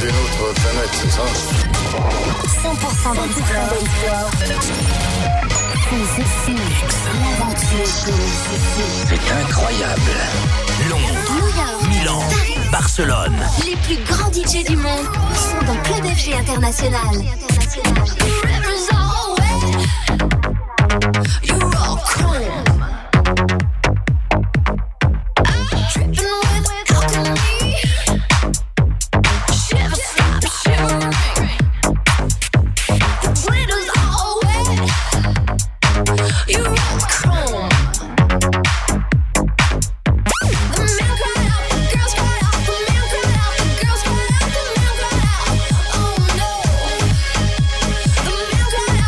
d'une autre planète, c'est ça? 100% d'histoire. L'aventure. C'est incroyable. Londres, New York, Milan, Barcelone. les plus grands DJ du monde sont dans Club FG International. Rivers all wet. You're all chrome. Dripping with alchemy. Shiver, stop, shivering. The glitters all wet. You're all chrome. The men cried out, the girls cried out, the men cried out, the girls cried out, the men cried out. Oh no. The men cried out.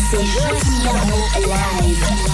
C'est Joachim Garraud live.